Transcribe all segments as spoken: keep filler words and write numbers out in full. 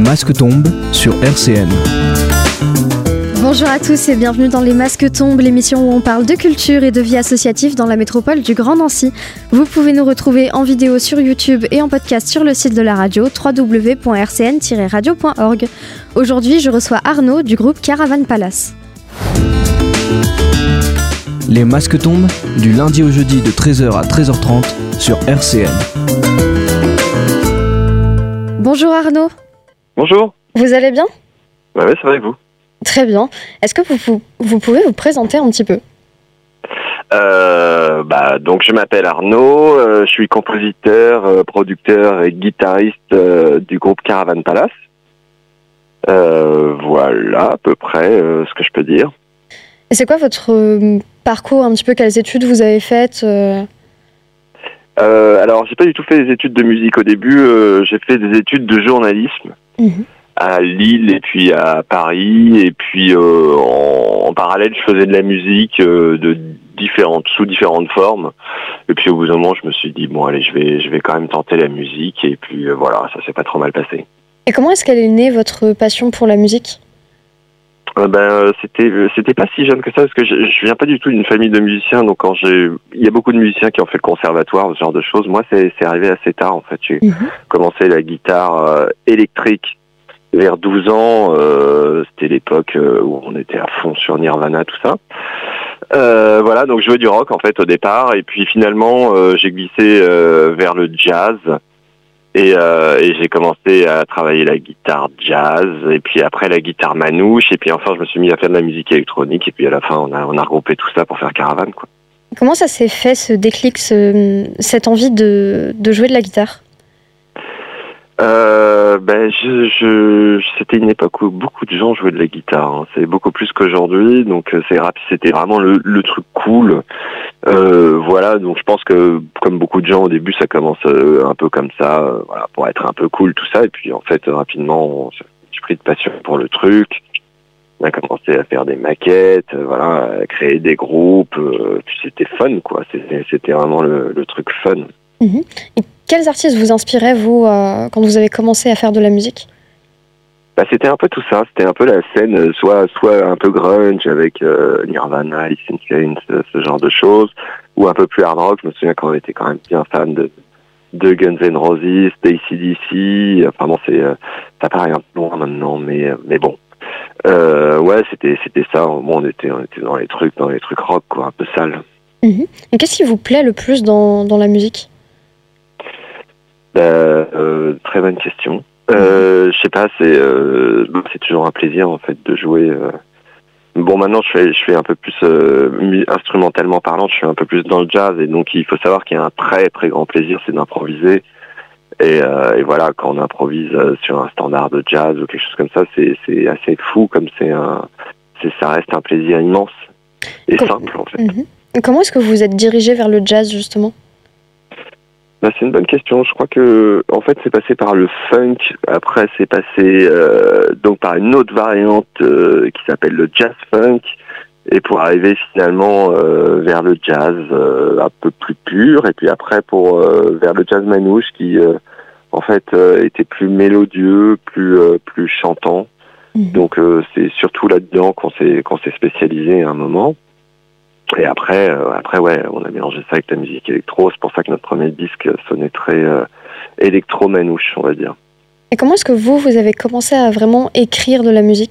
masques tombent sur R C N. Bonjour à tous et bienvenue dans Les Masques tombent, l'émission où on parle de culture et de vie associative dans la métropole du Grand Nancy. Vous pouvez nous retrouver en vidéo sur YouTube et en podcast sur le site de la radio w w w point r c n tiret radio point org. Aujourd'hui, je reçois Arnaud du groupe Caravan Palace. Les masques tombent du lundi au jeudi de treize heures à treize heures trente sur R C N. Bonjour Arnaud. Bonjour. Vous allez bien ? Bah ouais, ça va et vous ? Très bien. Est-ce que vous, vous pouvez vous présenter un petit peu ? euh, bah, Donc je m'appelle Arnaud, euh, je suis compositeur, euh, producteur et guitariste euh, du groupe Caravan Palace. Euh, voilà à peu près euh, ce que je peux dire. Et c'est quoi votre euh, parcours un petit peu ? Quelles études vous avez faites euh... Euh, alors j'ai pas du tout fait des études de musique au début, euh, j'ai fait des études de journalisme. Mmh. À Lille et puis à Paris, et puis euh, en, en parallèle je faisais de la musique euh, de différentes sous différentes formes, et puis au bout d'un moment je me suis dit bon allez je vais je vais quand même tenter la musique, et puis euh, voilà, ça s'est pas trop mal passé. Et comment est-ce qu'elle est née, votre passion pour la musique ? euh, Ben c'était c'était pas si jeune que ça, parce que je, je viens pas du tout d'une famille de musiciens, donc quand j'ai il y a beaucoup de musiciens qui ont fait le conservatoire, ce genre de choses. Moi c'est c'est arrivé assez tard en fait. J'ai mmh. commencé la guitare euh, électrique vers douze ans, euh, c'était l'époque où on était à fond sur Nirvana, tout ça. Euh, voilà, donc je jouais du rock en fait au départ, et puis finalement euh, j'ai glissé euh, vers le jazz, et, euh, et j'ai commencé à travailler la guitare jazz, et puis après la guitare manouche, et puis enfin je me suis mis à faire de la musique électronique, et puis à la fin on a, on a regroupé tout ça pour faire Caravan, quoi. Comment ça s'est fait, ce déclic, ce, cette envie de, de jouer de la guitare ? Euh, ben, je, je, c'était une époque où beaucoup de gens jouaient de la guitare. Hein. C'est beaucoup plus qu'aujourd'hui, donc c'est c'était vraiment le, le truc cool. Euh, voilà, donc je pense que comme beaucoup de gens au début, ça commence un peu comme ça, euh, voilà, pour être un peu cool, tout ça. Et puis en fait, rapidement, j'ai pris de passion pour le truc. On a commencé à faire des maquettes, euh, voilà, à créer des groupes. Euh, puis c'était fun, quoi. C'était, c'était vraiment le, le truc fun. Mmh. Et quels artistes vous inspiraient, vous, euh, quand vous avez commencé à faire de la musique ? Bah, c'était un peu tout ça. C'était un peu la scène, soit soit un peu grunge avec euh, Nirvana, Alice in Chains, ce, ce genre de choses, ou un peu plus hard rock. Je me souviens quand on était quand même bien fan de, de Guns N' Roses, d'A C D C. Enfin bon, c'est, euh, ça paraît un peu loin maintenant, mais, mais bon. Euh, ouais, c'était, c'était ça. Bon, on était, on était dans les trucs, dans les trucs rock, quoi, un peu sale. Mmh. Et qu'est-ce qui vous plaît le plus dans, dans la musique ? Bah, euh, très bonne question. Euh, je sais pas, c'est euh, c'est toujours un plaisir en fait de jouer. Euh. Bon, maintenant je fais je fais un peu plus euh, instrumentalement parlant, je suis un peu plus dans le jazz, et donc il faut savoir qu'il y a un très très grand plaisir, c'est d'improviser. Et, euh, et voilà, quand on improvise sur un standard de jazz ou quelque chose comme ça, c'est c'est assez fou, comme c'est un c'est ça reste un plaisir immense et Com- simple en fait. Mmh. Comment est-ce que vous vous êtes dirigé vers le jazz justement ? Bah, c'est une bonne question. Je crois que en fait c'est passé par le funk. Après c'est passé euh, donc par une autre variante euh, qui s'appelle le jazz funk, et pour arriver finalement euh, vers le jazz euh, un peu plus pur. Et puis après pour euh, vers le jazz manouche qui euh, en fait euh, était plus mélodieux, plus euh, plus chantant. Mmh. Donc euh, c'est surtout là-dedans qu'on s'est qu'on s'est spécialisé à un moment. Et après, euh, après ouais, on a mélangé ça avec la musique électro. C'est pour ça que notre premier disque sonnait très euh, électro-manouche, on va dire. Et comment est-ce que vous, vous avez commencé à vraiment écrire de la musique ?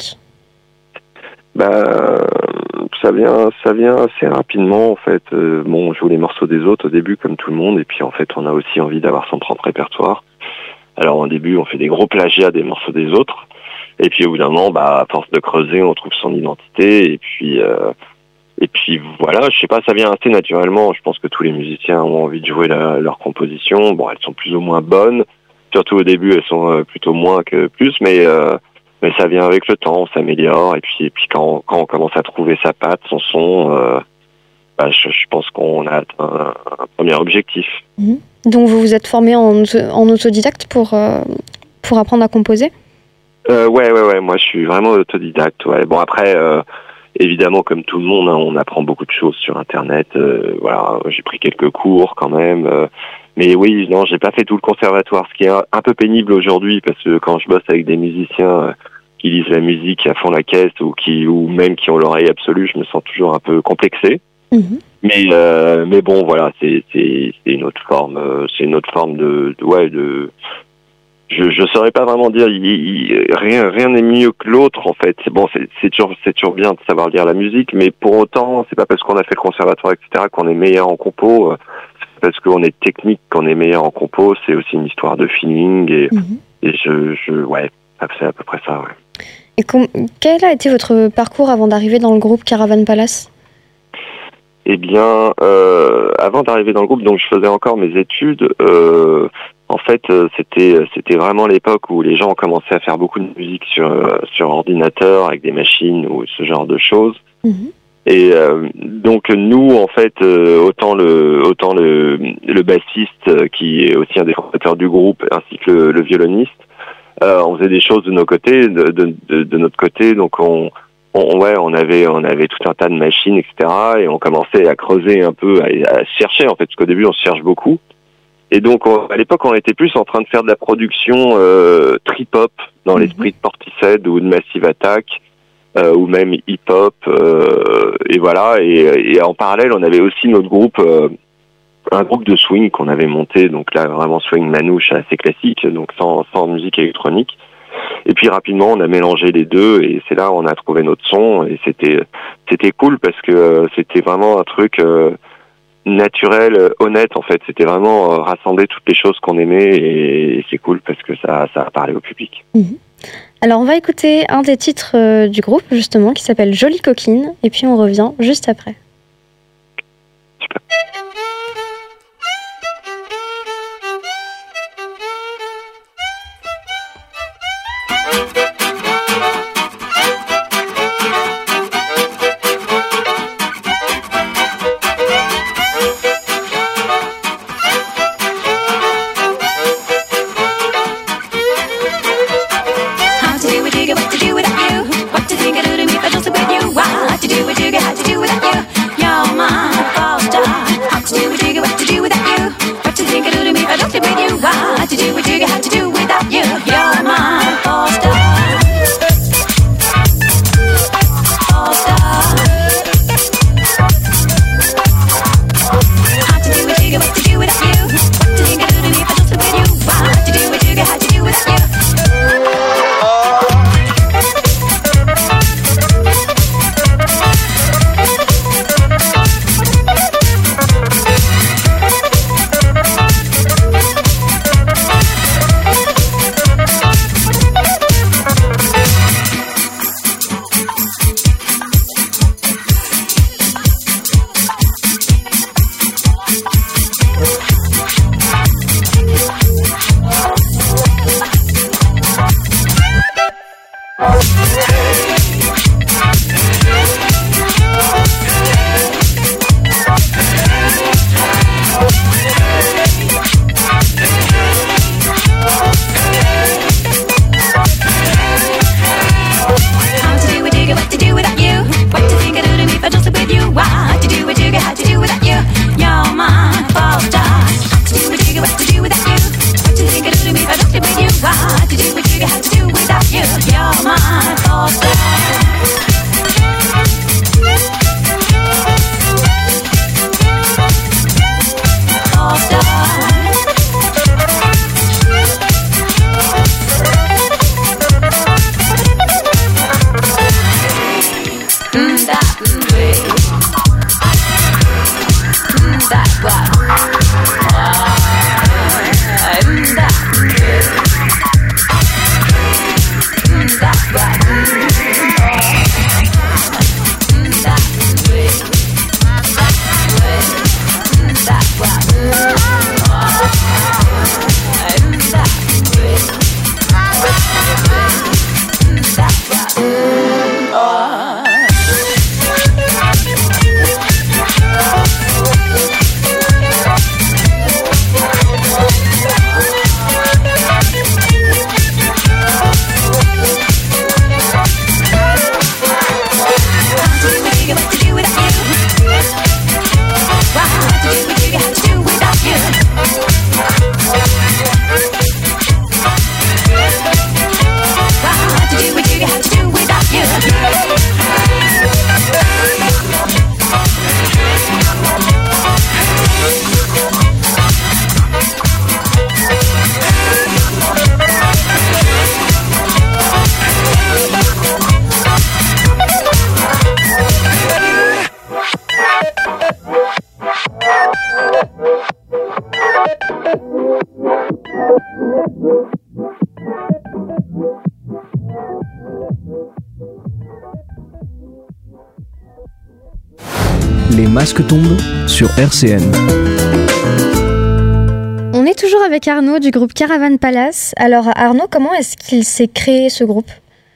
Bah, ça vient, ça vient assez rapidement en fait. Euh, bon, on joue les morceaux des autres au début comme tout le monde, et puis en fait, on a aussi envie d'avoir son propre répertoire. Alors au début, on fait des gros plagiats des morceaux des autres, et puis au bout d'un moment, bah, à force de creuser, on trouve son identité, et puis. Euh, Et puis voilà, je sais pas, ça vient assez naturellement. Je pense que tous les musiciens ont envie de jouer la, leur composition. Bon, elles sont plus ou moins bonnes. Surtout au début, elles sont euh, plutôt moins que plus, mais euh, mais ça vient avec le temps, on s'améliore. Et puis et puis quand quand on commence à trouver sa patte, son son, euh, bah, je, je pense qu'on a atteint un, un premier objectif. Mmh. Donc vous vous êtes formé en, en autodidacte pour euh, pour apprendre à composer ? euh, Ouais, ouais, ouais. Moi, je suis vraiment autodidacte. Ouais. Bon après. Euh, Évidemment, comme tout le monde, hein, on apprend beaucoup de choses sur Internet. Euh, voilà, j'ai pris quelques cours quand même, euh, mais oui, non, j'ai pas fait tout le conservatoire, ce qui est un, un peu pénible aujourd'hui, parce que quand je bosse avec des musiciens euh, qui lisent la musique à fond la caisse ou qui ou même qui ont l'oreille absolue, je me sens toujours un peu complexé. Mmh. Mais euh, mais bon, voilà, c'est c'est c'est une autre forme, euh, c'est une autre forme de, de ouais de. Je je saurais pas vraiment dire. Il, il, rien rien n'est mieux que l'autre en fait. C'est bon, c'est c'est toujours c'est toujours bien de savoir lire la musique, mais pour autant, c'est pas parce qu'on a fait le conservatoire et cetera qu'on est meilleur en compo. C'est parce qu'on est technique qu'on est meilleur en compo. C'est aussi une histoire de feeling et mmh. et je je ouais, c'est à peu près ça. Ouais. Et com- quel a été votre parcours avant d'arriver dans le groupe Caravan Palace ? Eh bien, euh, avant d'arriver dans le groupe, donc je faisais encore mes études. Euh, en fait, c'était c'était vraiment l'époque où les gens ont commencé à faire beaucoup de musique sur sur ordinateur avec des machines ou ce genre de choses. Mmh. Et euh, donc nous, en fait, euh, autant le autant le le bassiste qui est aussi un des fondateurs du groupe, ainsi que le, le violoniste, euh, on faisait des choses de nos côtés, de de, de, de notre côté. Donc on On, ouais, on avait, on avait tout un tas de machines, et cetera. Et on commençait à creuser un peu, à, à chercher en fait, parce qu'au début on se cherche beaucoup. Et donc on, à l'époque, on était plus en train de faire de la production euh, trip-hop dans mmh. l'esprit de Portishead ou de Massive Attack, euh, ou même hip-hop. Euh, et voilà. Et, et en parallèle, on avait aussi notre groupe, euh, un groupe de swing qu'on avait monté. Donc là, vraiment swing manouche assez classique, donc sans, sans musique électronique. Et puis rapidement, on a mélangé les deux et c'est là où on a trouvé notre son et c'était c'était cool parce que euh, c'était vraiment un truc euh, naturel, euh, honnête en fait. C'était vraiment euh, rassembler toutes les choses qu'on aimait et, et c'est cool parce que ça ça a parlé au public. Mmh. Alors on va écouter un des titres euh, du groupe justement qui s'appelle Jolie coquine et puis on revient juste après. Super. What to do with you? What to think I do to me if I just with you? What to do with you? How to do without you? Les masques tombent sur R C N. On est toujours avec Arnaud du groupe Caravan Palace. Alors Arnaud, comment est-ce qu'il s'est créé ce groupe ?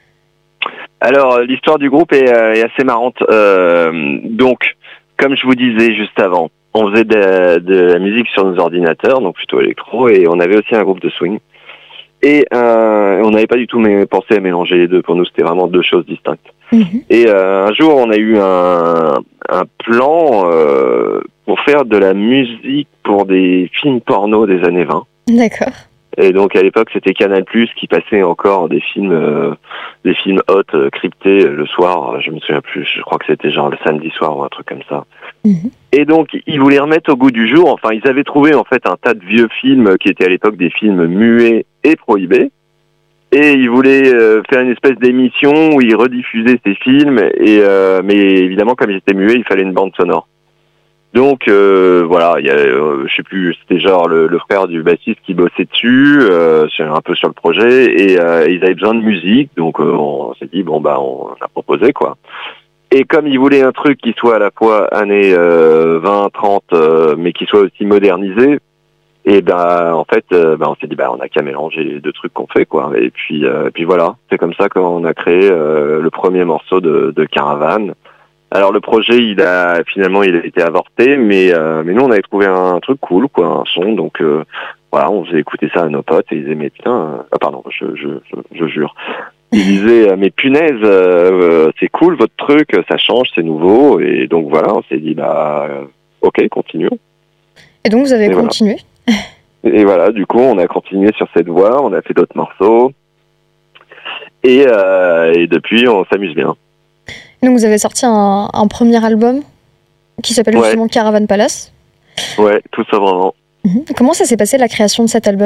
Alors l'histoire du groupe est, euh, est assez marrante. Euh, donc, comme je vous disais juste avant, on faisait de, de la musique sur nos ordinateurs, donc plutôt électro, et on avait aussi un groupe de swing. Et euh, on n'avait pas du tout pensé à mélanger les deux. Pour nous, c'était vraiment deux choses distinctes. Mmh. Et euh, un jour, on a eu un, un plan euh, pour faire de la musique pour des films porno des années vingt. D'accord. Et donc à l'époque, c'était Canal plus qui passait encore des films, euh, des films hot euh, cryptés le soir. Je me souviens plus. Je crois que c'était genre le samedi soir ou un truc comme ça. Mmh. Et donc ils voulaient remettre au goût du jour. Enfin, ils avaient trouvé en fait un tas de vieux films qui étaient à l'époque des films muets et prohibés. Et ils voulaient euh, faire une espèce d'émission où ils rediffusaient ces films. Et euh, mais évidemment, comme ils étaient muets, il fallait une bande sonore. Donc euh, voilà, il y a, euh, je sais plus, c'était genre le, le frère du bassiste qui bossait dessus, euh, un peu sur le projet, et euh, ils avaient besoin de musique, donc euh, on s'est dit bon bah on a proposé quoi. Et comme ils voulaient un truc qui soit à la fois années euh, vingt, trente, euh, mais qui soit aussi modernisé, et ben en fait, euh, ben on s'est dit bah on a qu'à mélanger les deux trucs qu'on fait quoi. Et puis euh, puis voilà, c'est comme ça qu'on a créé euh, le premier morceau de, de Caravan. Alors le projet, il a finalement il a été avorté, mais euh, mais nous on avait trouvé un truc cool, quoi, un son. Donc euh, voilà, on faisait écouter ça à nos potes et ils aimaient bien. Ah pardon, je je je, je jure. Ils disaient mais punaise, euh, c'est cool votre truc, ça change, c'est nouveau. Et donc voilà, on s'est dit bah euh, ok, continuons. Et donc vous avez et continué. Voilà. Et voilà, du coup on a continué sur cette voie, on a fait d'autres morceaux et euh, et depuis on s'amuse bien. Donc vous avez sorti un, un premier album qui s'appelle ouais. justement Caravan Palace. Ouais, tout ça vraiment. Mmh. Comment ça s'est passé la création de cet album ?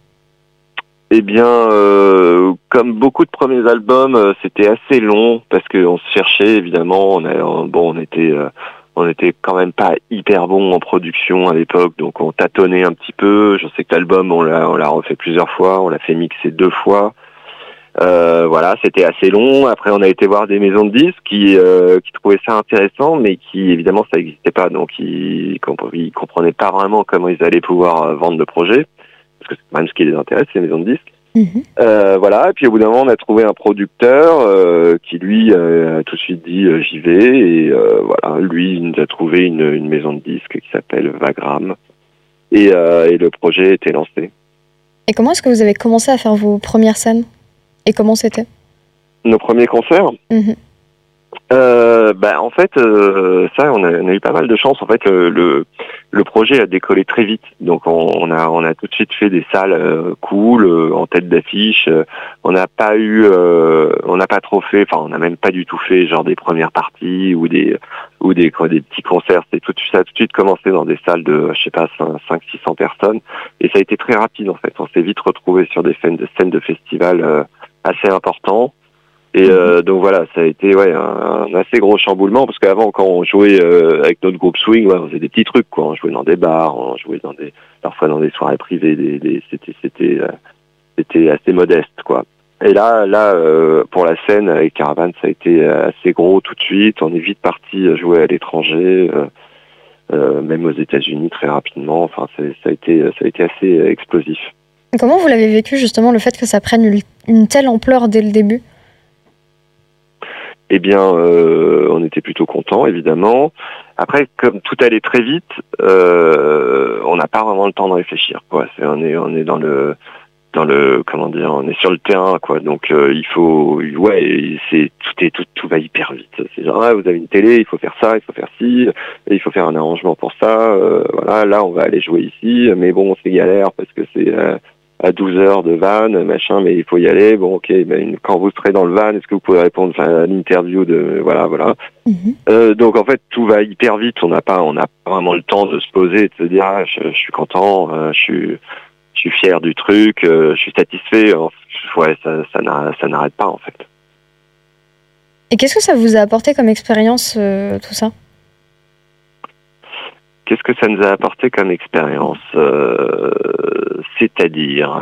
Eh bien, euh, comme beaucoup de premiers albums, euh, c'était assez long parce qu'on se cherchait évidemment. On a, bon, on était, euh, on était quand même pas hyper bon en production à l'époque, donc on tâtonnait un petit peu. Je sais que l'album, on l'a, on l'a refait plusieurs fois, on l'a fait mixer deux fois. Euh, voilà, c'était assez long. Après, on a été voir des maisons de disques qui euh, qui trouvaient ça intéressant, mais qui évidemment ça n'existait pas, donc ils, ils comprenaient pas vraiment comment ils allaient pouvoir vendre le projet, parce que c'est quand même ce qui les intéresse, les maisons de disques. Mmh. Euh, voilà. Et puis au bout d'un moment, on a trouvé un producteur euh, qui lui euh, a tout de suite dit euh, j'y vais. Et euh, voilà, lui, il nous a trouvé une, une maison de disques qui s'appelle Vagram, et, euh, et le projet était lancé. Et comment est-ce que vous avez commencé à faire vos premières scènes ? Et comment c'était ? Nos premiers concerts ? Mmh. Euh, bah, en fait, euh, ça, on a, on a eu pas mal de chance. En fait, le, le, le projet a décollé très vite. Donc, on, on a, on a tout de suite fait des salles euh, cool, euh, en tête d'affiche. Euh, on n'a pas eu, euh, on n'a pas trop fait. Enfin, on n'a même pas du tout fait genre des premières parties ou des, ou des, quoi, des petits concerts. C'est tout, ça a tout de suite commencé dans des salles de, je sais pas, cinq six cents personnes. Et ça a été très rapide en fait. On s'est vite retrouvé sur des scènes de scènes de festival euh, assez importants. Et euh, donc voilà, ça a été ouais un, un assez gros chamboulement parce qu'avant quand on jouait euh, avec notre groupe swing, ouais, on faisait des petits trucs quoi, on jouait dans des bars, on jouait dans des parfois dans des soirées privées, des, des c'était c'était euh, c'était assez modeste quoi. Et là là euh, pour la scène avec Caravan, ça a été assez gros tout de suite. On est vite parti jouer à l'étranger, euh, euh, même aux États-Unis très rapidement. Enfin c'est, ça a été ça a été assez explosif. Comment vous l'avez vécu justement le fait que ça prenne une, une telle ampleur dès le début ? Eh bien, euh, on était plutôt contents, évidemment. Après, comme tout allait très vite, euh, on n'a pas vraiment le temps de réfléchir, quoi. C'est, on est, on est dans le, dans le, comment dire, on est sur le terrain, quoi. Donc, euh, il faut, ouais, c'est, tout est, tout, tout va hyper vite. C'est genre, ah, vous avez une télé, il faut faire ça, il faut faire ci, il faut faire un arrangement pour ça. Euh, voilà, là, on va aller jouer ici, mais bon, c'est galère parce que c'est euh, à douze heures de van, machin, mais il faut y aller. Bon, ok, ben, quand vous serez dans le van, est-ce que vous pouvez répondre à l'interview de, voilà, voilà. Mmh. Euh, donc, en fait, tout va hyper vite. On n'a pas, on n'a pas vraiment le temps de se poser et de se dire, ah, je, je suis content, euh, je suis, je suis fier du truc, euh, je suis satisfait. Ouais, ça, ça, ça n'arrête pas, en fait. Et qu'est-ce que ça vous a apporté comme expérience, euh, tout ça ? Qu'est-ce que ça nous a apporté comme expérience ? euh, C'est-à-dire ?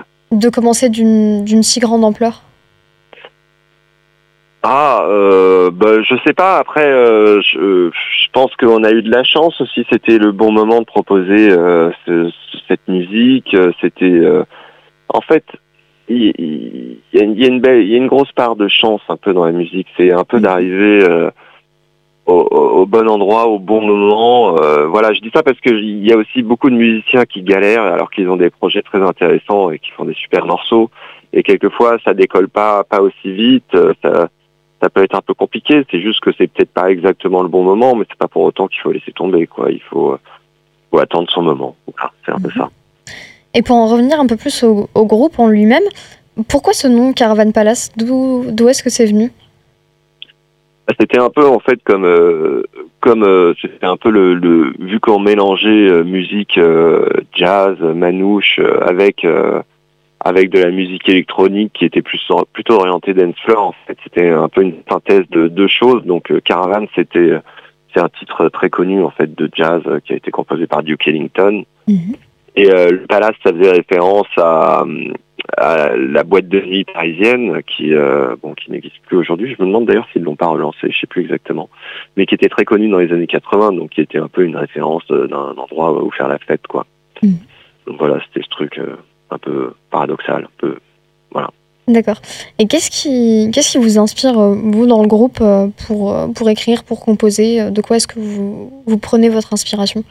De commencer d'une, d'une si grande ampleur ? Ah, euh, bah, je sais pas. Après, euh, je, je pense qu'on a eu de la chance aussi. C'était le bon moment de proposer euh, ce, cette musique. C'était, euh, en fait, il, il, il, y a une, il y a une belle, il y a une grosse part de chance un peu dans la musique. C'est un peu d'arriver euh, au, au bon endroit, au bon moment. Euh, voilà, je dis ça parce que il y a aussi beaucoup de musiciens qui galèrent alors qu'ils ont des projets très intéressants et qui font des super morceaux. Et quelquefois, ça décolle pas, pas aussi vite. Ça, ça peut être un peu compliqué. C'est juste que c'est peut-être pas exactement le bon moment, mais c'est pas pour autant qu'il faut laisser tomber, quoi. Il faut, faut attendre son moment. Voilà, c'est un peu ça. Et pour en revenir un peu plus au, au groupe en lui-même, pourquoi ce nom Caravan Palace? D'où, d'où est-ce que c'est venu? C'était un peu en fait comme euh, comme euh, c'était un peu le, le vu qu'on mélangeait euh, musique euh, jazz, manouche euh, avec euh, avec de la musique électronique qui était plus plutôt orientée dance floor. En fait, c'était un peu une synthèse de deux choses. Donc euh, Caravan, c'était c'est un titre très connu en fait de jazz euh, qui a été composé par Duke Ellington. Mm-hmm. Et euh, le Palace, ça faisait référence à, à la boîte de nuit parisienne qui, euh, bon, qui n'existe plus aujourd'hui. Je me demande d'ailleurs s'ils l'ont pas relancé, je sais plus exactement, mais qui était très connue dans les années quatre-vingts, donc qui était un peu une référence d'un endroit où faire la fête, quoi. Mmh. Donc voilà, c'était ce truc euh, un peu paradoxal, un peu, voilà. D'accord. Et qu'est-ce qui, qu'est-ce qui vous inspire, vous, dans le groupe, pour, pour écrire, pour composer? De quoi est-ce que vous, vous prenez votre inspiration?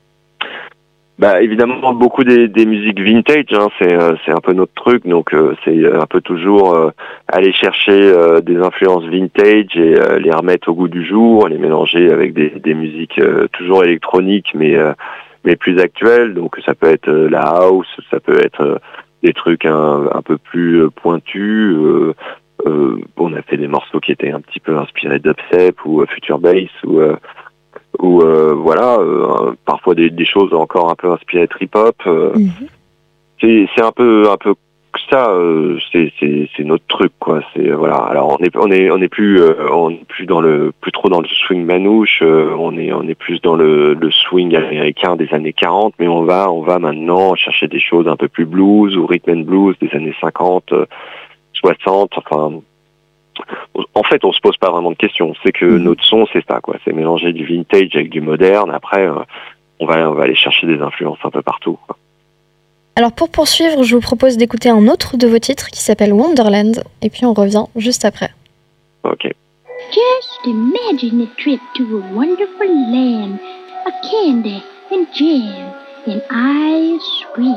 Bah évidemment beaucoup des, des musiques vintage, hein, c'est euh, c'est un peu notre truc, donc euh, c'est un peu toujours euh, aller chercher euh, des influences vintage et euh, les remettre au goût du jour, les mélanger avec des, des musiques euh, toujours électroniques mais euh, mais plus actuelles. Donc ça peut être euh, la house, ça peut être euh, des trucs un, un peu plus euh, pointus. Euh, euh, on a fait des morceaux qui étaient un petit peu inspirés d'Upstep ou euh, Future Bass ou euh, ou euh, voilà, euh, parfois des, des choses encore un peu inspirées de trip-hop. Euh, mm-hmm. C'est c'est un peu un peu ça. Euh, c'est c'est c'est notre truc, quoi. C'est voilà. Alors on est on est on est plus euh, on est plus dans le plus trop dans le swing manouche. Euh, on est on est plus dans le le swing américain des années quarante, mais on va on va maintenant chercher des choses un peu plus blues ou rhythm and blues des années cinquante, soixante. Enfin. En fait, on se pose pas vraiment de questions. C'est que mmh. notre son, c'est ça, quoi. C'est mélanger du vintage avec du moderne. Après, euh, on va, on va aller chercher des influences un peu partout, quoi. Alors, pour poursuivre, je vous propose d'écouter un autre de vos titres qui s'appelle Wonderland. Et puis, on revient juste après. Ok. Just imagine a trip to a wonderful land, a candy and jam and ice cream.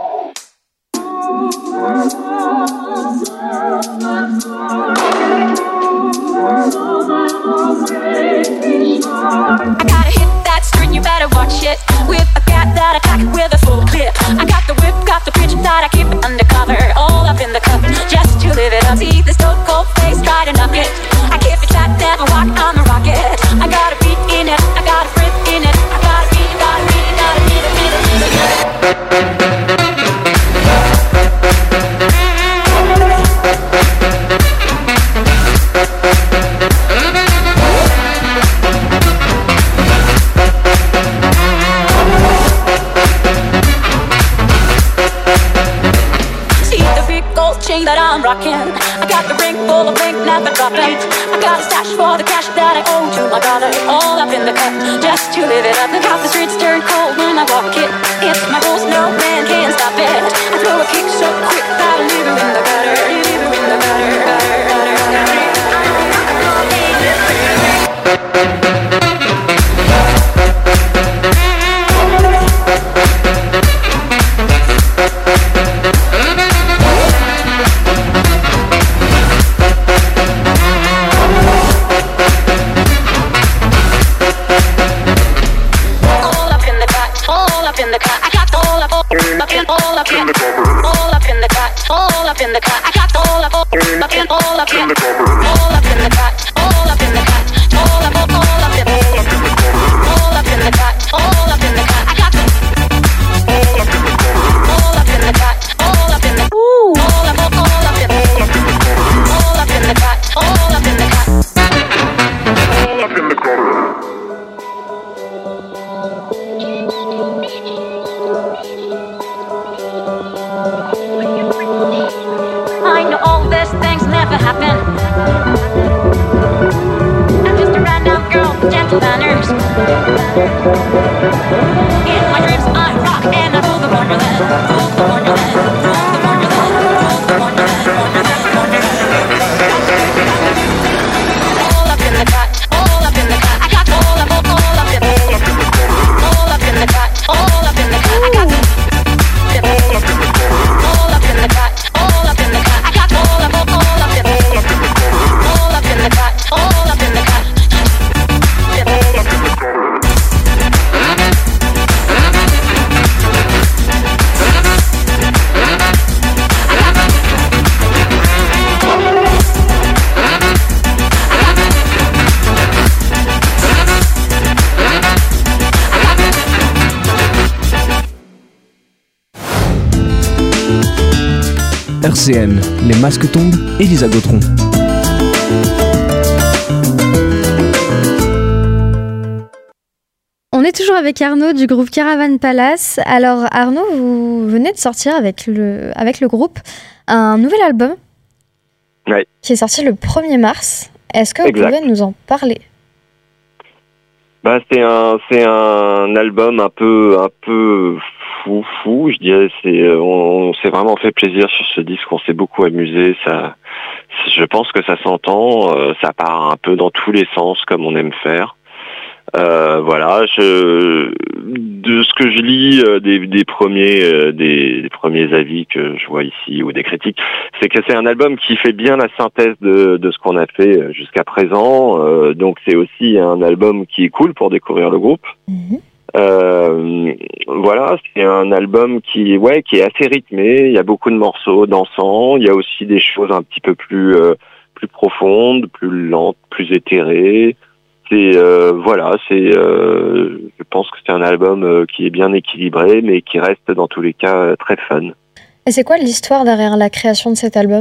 I gotta hit that string, you better watch it. Whip a cat that attack with a full clip. I got the whip, got the pitch that I keep it undercover. All up in the cup, just to live it up. See this stone cold face, try to knock it. I keep it flat, never walk, I'm a rocket. I got a beat in it, I got a rip in it. I got a beat, got a beat, got a beat, a beat, a beat, a beat. That I'm rocking. I got the ring full of ink, never dropping. I got a stash for the cash that I owe to my brother. All up in the cup, just to live it up. Look how the streets turn cold when I walk it. It's my rules, no man can stop it. I throw a kick so quick that I leave her in the gutter. Leave her in the gutter, gutter, gutter, gutter. I know all these things never happen. my dreams I rock and I rule the wonderland, rule the wonderland, rule the wonderland, rule the wonderland, wonderland, wonderland. All up in the cut, all up in the cut. I got all up, all, all up in the cut, all up in the cut, all up in the cut. I got all up in the cut, all up in the cut. I got all up, all, all up in the cut, all up in the cut, all up in the cut. R C N, les masques tombent, Elisa Gautron. On est toujours avec Arnaud du groupe Caravan Palace. Alors Arnaud, vous venez de sortir avec le, avec le groupe un nouvel album ouais. qui est sorti le premier mars. Est-ce que vous exact. pouvez nous en parler ? Bah, c'est un, c'est un album un peu, un peu fou, fou, je dirais. C'est, on, on s'est vraiment fait plaisir sur ce disque. On s'est beaucoup amusé. Ça, je pense que ça s'entend. Euh, ça part un peu dans tous les sens, comme on aime faire. Euh, voilà. Je, de ce que je lis euh, des, des premiers, euh, des, des premiers avis que je vois ici ou des critiques, c'est que c'est un album qui fait bien la synthèse de, de ce qu'on a fait jusqu'à présent. Euh, donc c'est aussi un album qui est cool pour découvrir le groupe. Mmh. Euh, voilà, c'est un album qui, ouais, qui est assez rythmé. Il y a beaucoup de morceaux dansants. Il y a aussi des choses un petit peu plus, euh, plus profondes, plus lentes, plus éthérées. C'est euh, voilà, c'est. Euh, je pense que c'est un album euh, qui est bien équilibré, mais qui reste dans tous les cas euh, très fun. Et c'est quoi l'histoire derrière la création de cet album ?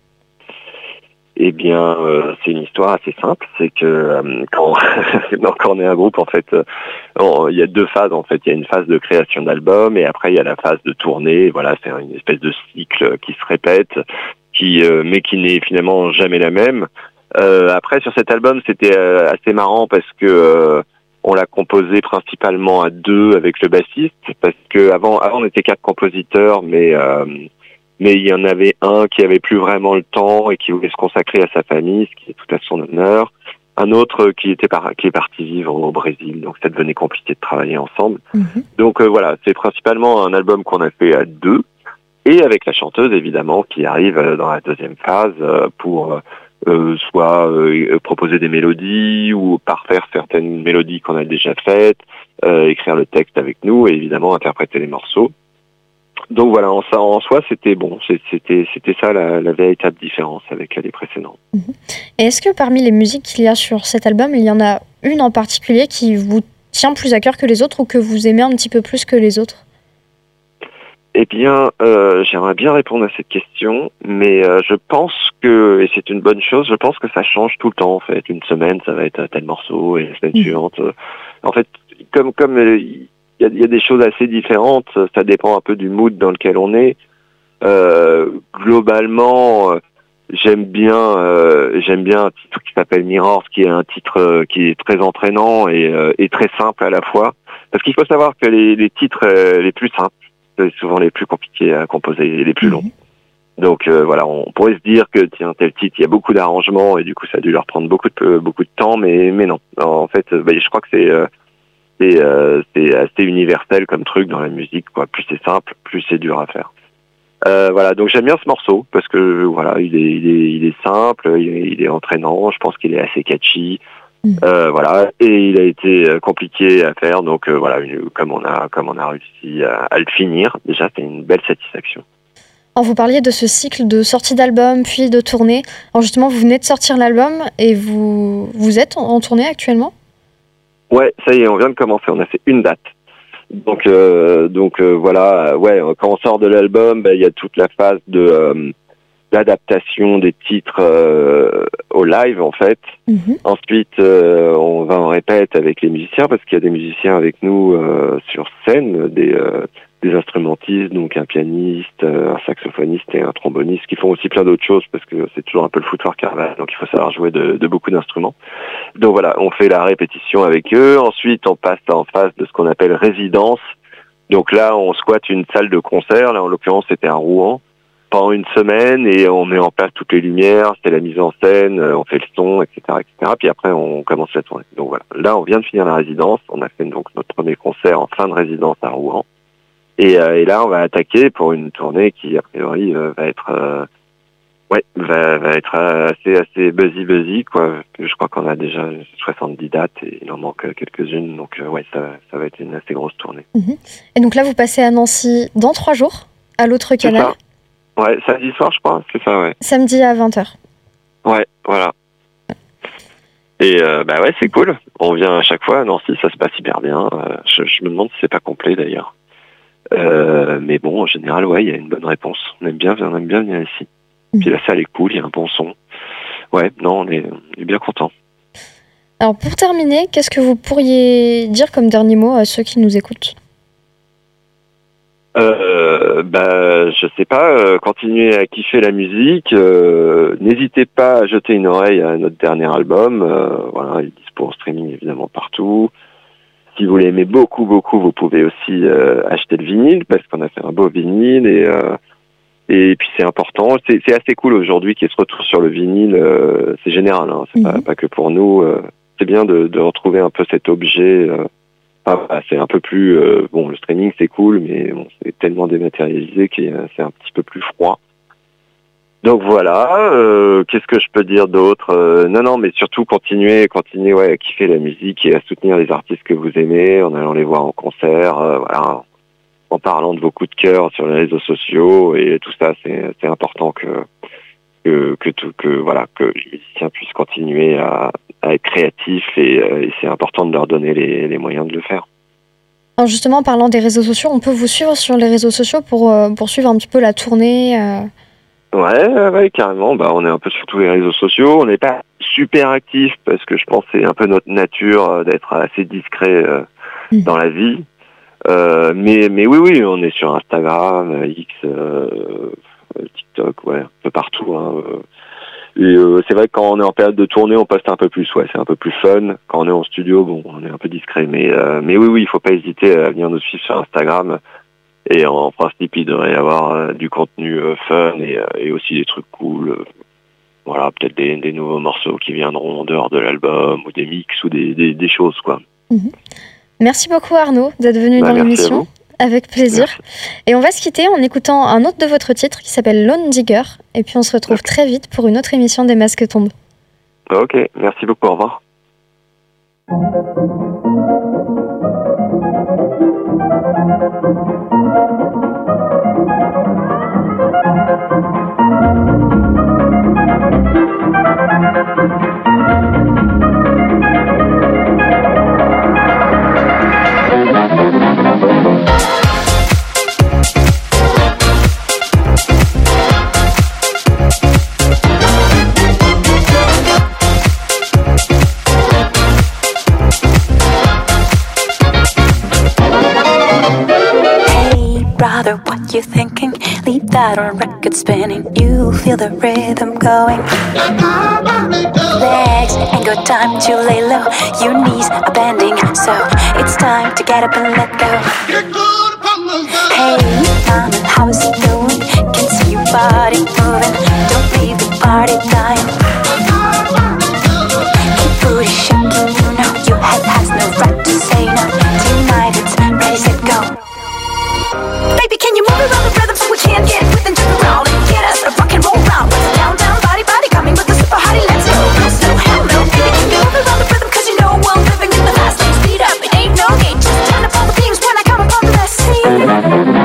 Eh bien, euh, c'est une histoire assez simple. C'est que euh, quand, quand on est un groupe, en fait, euh, on, il y a deux phases. En fait, il y a une phase de création d'album, et après il y a la phase de tournée. Voilà, c'est une espèce de cycle qui se répète, qui, euh, mais qui n'est finalement jamais la même. Euh, après, sur cet album, c'était euh, assez marrant parce que euh, on l'a composé principalement à deux avec le bassiste, parce que avant, avant on était quatre compositeurs, mais euh, mais il y en avait un qui avait plus vraiment le temps et qui voulait se consacrer à sa famille, ce qui est tout à son honneur. Un autre qui était par, qui est parti vivre au Brésil, donc ça devenait compliqué de travailler ensemble. Mmh. Donc euh, voilà, c'est principalement un album qu'on a fait à deux, et avec la chanteuse évidemment qui arrive dans la deuxième phase euh, pour Euh, soit euh, proposer des mélodies ou parfaire certaines mélodies qu'on a déjà faites, euh, écrire le texte avec nous et évidemment interpréter les morceaux. Donc voilà, en, ça, en soi, c'était bon, c'était, c'était ça la, la véritable différence avec l'année précédente. Et est-ce que parmi les musiques qu'il y a sur cet album, il y en a une en particulier qui vous tient plus à cœur que les autres ou que vous aimez un petit peu plus que les autres ? Eh bien, euh, j'aimerais bien répondre à cette question, mais euh, je pense que, et c'est une bonne chose, je pense que ça change tout le temps, en fait. Une semaine, ça va être tel morceau, et la semaine mmh. suivante. Euh, en fait, comme comme il euh, y, y a des choses assez différentes, ça dépend un peu du mood dans lequel on est. Euh, globalement, euh, j'aime bien, euh, j'aime bien un titre qui s'appelle Mirrors, qui est un titre euh, qui est très entraînant et, euh, et très simple à la fois. Parce qu'il faut savoir que les, les titres euh, les plus simples, c'est souvent les plus compliqués à composer et les plus longs. Mmh. Donc euh, voilà, on pourrait se dire que tiens, tel titre, il y a beaucoup d'arrangements et du coup ça a dû leur prendre beaucoup de beaucoup de temps, mais mais non. En fait, bah, je crois que c'est euh, c'est euh, c'est assez universel comme truc dans la musique, quoi. Plus c'est simple, plus c'est dur à faire. Euh, voilà, donc j'aime bien ce morceau parce que voilà, il est il est il est simple, il est, il est entraînant. Je pense qu'il est assez catchy. Euh, voilà, et il a été compliqué à faire, donc euh, voilà, une, comme on a comme on a réussi à, à le finir, déjà c'est une belle satisfaction. Alors, vous parliez de ce cycle de sortie d'album puis de tournée. Alors justement, vous venez de sortir l'album et vous vous êtes en, en tournée actuellement ? Ouais, ça y est, on vient de commencer, on a fait une date. Donc euh, donc euh, voilà, ouais, quand on sort de l'album, il bah, y a toute la phase de euh, l'adaptation des titres euh, au live en fait. Mmh. Ensuite, euh, on va en répète avec les musiciens parce qu'il y a des musiciens avec nous euh, sur scène, des, euh, des instrumentistes, donc un pianiste, un saxophoniste et un tromboniste, qui font aussi plein d'autres choses, parce que c'est toujours un peu le foutoir carnaval, donc il faut savoir jouer de, de beaucoup d'instruments. Donc voilà, on fait la répétition avec eux, ensuite on passe en phase de ce qu'on appelle résidence. Donc là, on squatte une salle de concert, là en l'occurrence c'était à Rouen, pendant une semaine, et on met en place toutes les lumières, c'est la mise en scène, on fait le son, et cetera, et cetera. Puis après, on commence la tournée. Donc voilà, là, on vient de finir la résidence. On a fait donc notre premier concert en fin de résidence à Rouen. Et, euh, et là, on va attaquer pour une tournée qui, a priori, euh, va être, euh, ouais, va, va être assez, assez buzzy, buzzy, quoi. Je crois qu'on a déjà soixante-dix dates et il en manque quelques-unes. Donc euh, ouais, ça, ça va être une assez grosse tournée. Mmh. Et donc là, vous passez à Nancy dans trois jours, à l'autre canal. Ouais, samedi soir, je crois, c'est ça, ouais. Samedi à vingt heures. Ouais, voilà. Et euh, bah ouais, c'est cool. On vient à chaque fois à Nancy, ça se passe hyper bien. Euh, je, je me demande si c'est pas complet d'ailleurs. Euh, mais bon, en général, ouais, il y a une bonne réponse. On aime bien, on aime bien venir ici. Mmh. Puis la salle est cool, il y a un bon son. Ouais, non, on est, on est bien contents. Alors pour terminer, qu'est-ce que vous pourriez dire comme dernier mot à ceux qui nous écoutent ? Euh, bah, je sais pas, euh, continuez à kiffer la musique, euh, n'hésitez pas à jeter une oreille à notre dernier album, euh, voilà, il est dispo en streaming évidemment partout. Si vous l'aimez beaucoup, beaucoup, vous pouvez aussi euh, acheter le vinyle, parce qu'on a fait un beau vinyle, et euh, et puis c'est important, c'est, c'est assez cool aujourd'hui qu'il y ait ce retour sur le vinyle, euh, c'est général, hein, c'est mmh. pas, pas que pour nous, euh, c'est bien de, de retrouver un peu cet objet. Euh, Ah, c'est un peu plus euh, bon, le streaming c'est cool, mais bon, c'est tellement dématérialisé que c'est un petit peu plus froid. Donc voilà, euh, qu'est-ce que je peux dire d'autre euh, Non, non, mais surtout continuer, continuer, ouais, à kiffer la musique et à soutenir les artistes que vous aimez en allant les voir en concert, euh, voilà, en parlant de vos coups de cœur sur les réseaux sociaux et tout ça, c'est, c'est important que que que tout, que voilà, que les musiciens puissent continuer à à être créatifs et, euh, et c'est important de leur donner les, les moyens de le faire. Alors justement, en parlant des réseaux sociaux, on peut vous suivre sur les réseaux sociaux pour, euh, pour suivre un petit peu la tournée euh... Ouais, ouais, carrément. Bah, on est un peu sur tous les réseaux sociaux. On n'est pas super actifs parce que je pense que c'est un peu notre nature euh, d'être assez discret euh, mmh. dans la vie. Euh, mais, mais oui, oui, on est sur Instagram, X, euh, TikTok, ouais, un peu partout. Hein, euh. Et euh, c'est vrai que quand on est en période de tournée, on poste un peu plus, ouais, c'est un peu plus fun. Quand on est en studio, bon, on est un peu discret, mais euh, mais oui, oui, il faut pas hésiter à venir nous suivre sur Instagram. Et en principe, il devrait y avoir euh, du contenu euh, fun et, euh, et aussi des trucs cool. Euh, voilà, peut-être des, des nouveaux morceaux qui viendront en dehors de l'album ou des mix ou des des, des choses, quoi. Mmh. Merci beaucoup Arnaud d'être venu bah, dans l'émission. Avec plaisir. Merci. Et on va se quitter en écoutant un autre de votre titre qui s'appelle Lone Digger. Et puis on se retrouve très vite pour une autre émission des Masques tombent. Ok, merci beaucoup, au revoir. Brother, what you thinking? Leave that on record spinning. You feel the rhythm going. Legs ain't got time to lay low. Your knees are bending, so it's time to get up and let go. Hey, mama, how is it going? Can see your body moving. Don't leave the party dying. Keep booty shaking, you know your head has no right to say no. Tonight it's ready, set, go. Baby, can you move around the rhythm so we can get with into the round and get us a rock and roll round? Down, down, body, body, coming with the super hottie, let's go. No, so hell no, baby, can you move around the rhythm? Cause you know we're living in the fast lane, speed up, it ain't no need. Just turn up all the beams when I come upon the scene.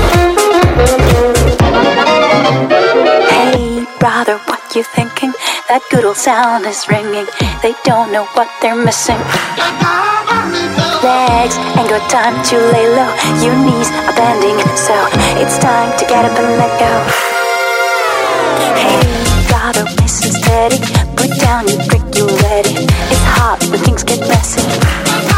You thinking that good old sound is ringing. They don't know what they're missing. Legs ain't got time to lay low. Your knees are bending, so it's time to get up and let go. Hey, gotta listen steady. Put down your brick, you ready. It's hot when things get messy.